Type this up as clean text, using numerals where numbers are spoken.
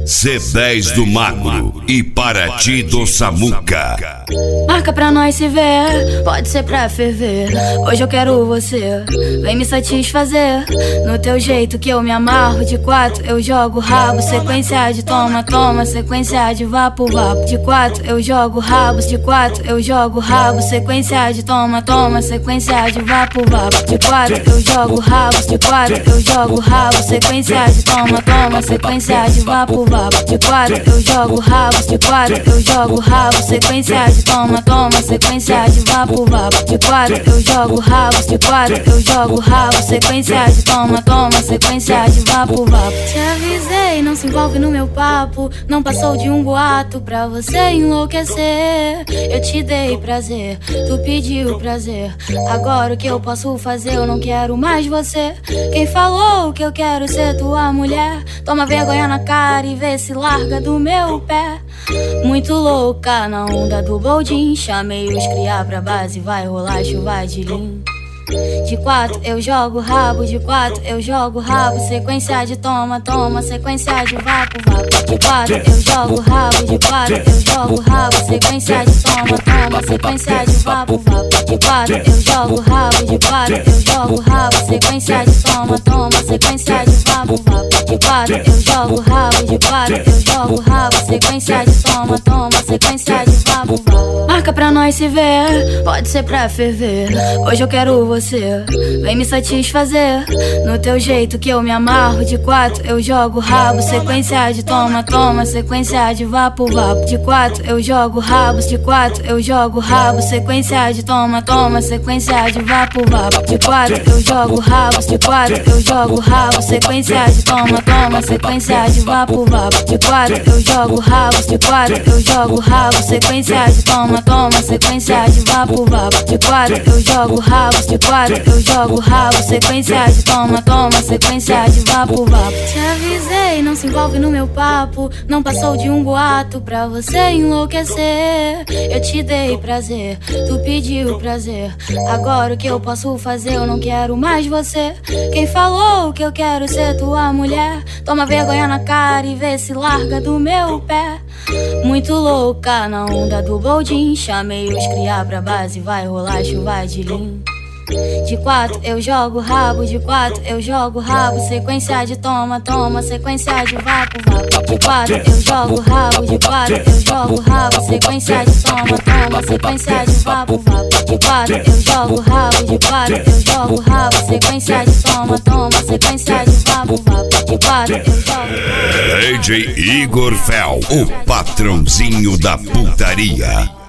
C10 do Magro e Paraty do Samuca. Marca pra nós se ver, pode ser pra ferver. Hoje eu quero você, vem me satisfazer. No teu jeito que eu me amarro. De 4 eu jogo rabo, sequência de toma, toma, sequência de vapo, vapo. De 4 eu jogo rabos, de 4 eu jogo rabo, sequência de toma, toma, sequência de vapo, vapo. De 4 eu jogo rabos, de 4 eu jogo rabo, sequência de toma, toma, sequência de vapo, vapo. De 4 eu jogo rabos, de 4 eu jogo rabo, sequência de toma, toma, sequência de vapo, vapo. De 4 eu jogo rabos, de 4 eu jogo rabo, sequência de toma, toma, sequência de vapo, vapo. Te avisei, não se envolve no meu papo. Não passou de um boato pra você enlouquecer. Eu te dei prazer, tu pediu prazer. Agora o que eu posso fazer? Eu não quero mais você. Quem falou que eu quero ser tua mulher? Toma vergonha na cara e vê se larga do meu pé. Muito louca na onda do boldin. Chamei os cria pra base, vai rolar chuva de lim. De 4 eu jogo rabo, de 4 eu jogo rabo, sequência de toma, toma, sequência de vapo, vapo. De 4 eu jogo rabo, de 4 eu jogo rabo, sequência de toma, toma, sequência de vapo, vapo. De 4 eu jogo rabo, de 4 eu jogo rabo, sequência de toma, toma, sequência de vapo, vapo. De 4 eu jogo rabo, de 4 eu jogo rabo, sequência de toma, toma, sequência de vapo, vapo. Marca pra nós se ver, pode ser pra ferver. Hoje eu quero você, vem me satisfazer. No teu jeito que eu me amarro. De 4 eu jogo rabo, sequência de toma, toma, sequência de vapo, vapo. De 4 eu jogo rabos, de 4 eu jogo rabo, sequência de toma, toma, sequência de vapo, vapo. De 4 eu jogo rabos, de 4 eu jogo rabo, sequência de toma, toma, sequência de vapo, vapo. De 4 eu jogo rabos, de 4 eu jogo rabo, sequência de toma, toma, sequência de vapo, vapo. De 4 eu jogo rabos, de 4 eu jogo rabo, sequência de toma, toma, sequência de vapo, vapo. Te avisei, não se envolve no meu papo. Não passou de um boato pra você enlouquecer. Eu te dei prazer, tu pediu prazer. Agora o que eu posso fazer? Eu não quero mais você. Quem falou que eu quero ser tua mulher? Toma vergonha na cara e vê se larga do meu pé. Muito louca na onda do boldin. Chamei os cria pra base, vai rolar chuva de lim. De 4 eu jogo rabo, de 4 eu jogo rabo, sequência de toma, toma, sequência de vapo, vapo. De 4 eu jogo rabo, de 4 eu jogo rabo, sequência de toma, toma, sequência de vapo, vapo. De 4 eu jogo rabo, de 4 eu jogo rabo, sequência de toma, toma, sequência de vapo, vapo. De 4 eu jogo. DJ Igor Fel, o patrãozinho da putaria.